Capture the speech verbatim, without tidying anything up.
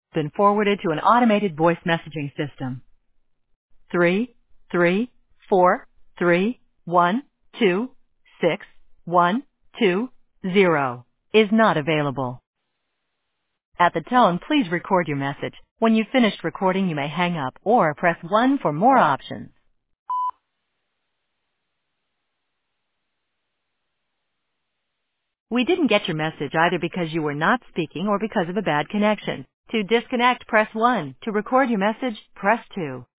Been forwarded to an automated voice messaging system. Three, three, four, three, one, two, six, one, two, zero is not available. At the tone, please record your message. When you've finished recording, you may hang up or press one for more options. We didn't get your message either because you were not speaking or because of a bad connection. To disconnect, press one. To record your message, press two.